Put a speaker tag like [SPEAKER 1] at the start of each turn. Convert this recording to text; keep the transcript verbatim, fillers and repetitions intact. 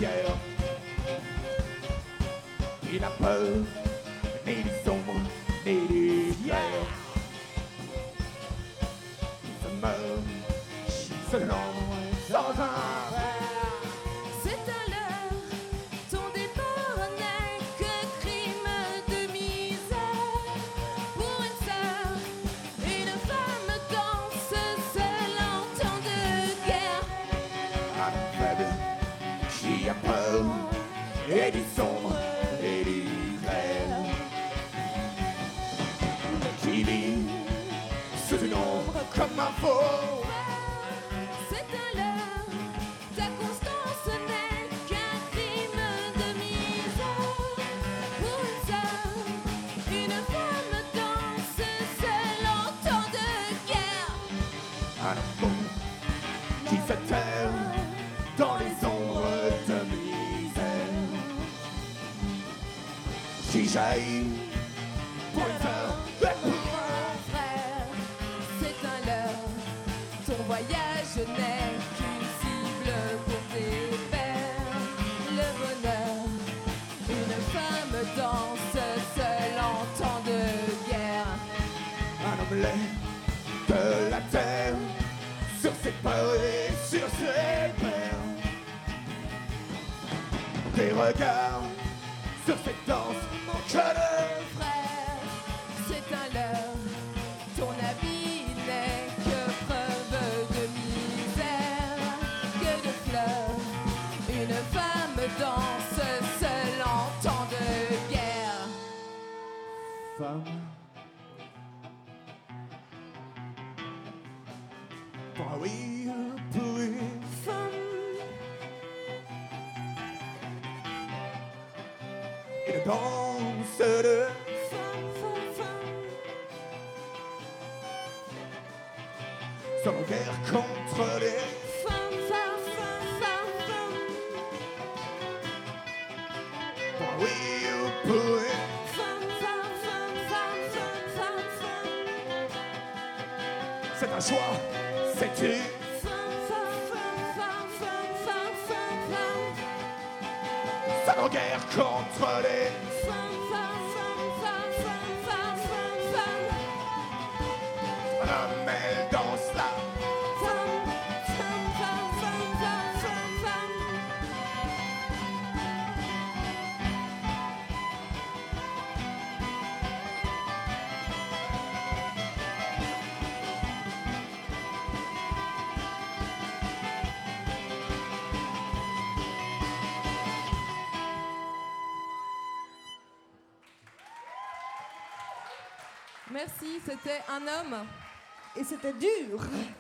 [SPEAKER 1] guerre. Il n'a peur ni du sombre, ni du guerre. Il se meurt selon sans un rêve.
[SPEAKER 2] C'est à l'heure, ton départ n'est que crime de misère. Pour une sœur, une femme danse seule en temps de guerre.
[SPEAKER 1] Un faible qui a peur et du sombre et du clair. Qui vit sous une ombre comme un faux.
[SPEAKER 2] C'est à l'heure, ta constance n'est qu'un crime de misère. Pour une sœur, une femme danse seule en temps de guerre.
[SPEAKER 1] Un amour qui se terre dans les ombres de misère. Qui jaillit pour une heure et pour un
[SPEAKER 2] Frère, c'est un leurre. Ton voyage n'est qu'une cible pour tes pères. Le bonheur, une femme danse seule en temps de guerre.
[SPEAKER 1] un homme laid de la terre, sur ses peurs et sur ses pères. Des regards sur cette danse, mon cœur.
[SPEAKER 2] Frère, c'est un leurre. Ton habit n'est que preuve de misère. Que de fleurs, une femme danse seule en temps de guerre.
[SPEAKER 1] Femme, pour oui, pour une
[SPEAKER 2] Femme,
[SPEAKER 1] une danse de
[SPEAKER 2] femme, femme, femme.
[SPEAKER 1] sans guerre contre les
[SPEAKER 2] Femme, femme, femme, femme, femme.
[SPEAKER 1] pour oui ou pour une.
[SPEAKER 2] Femme, femme, femme, femme, femme, femme, femme.
[SPEAKER 1] C'est un choix, c'est une.
[SPEAKER 2] Femme, femme, femme, femme, femme, femme, femme, femme.
[SPEAKER 1] Sans guerre contre les.
[SPEAKER 2] Femme, femme, femme, femme, femme, femme, femme, femme.
[SPEAKER 1] Un homme, elle danse là.
[SPEAKER 2] Femme, femme, femme, femme, femme, femme, femme. Merci, c'était un homme.
[SPEAKER 3] Et c'était dur.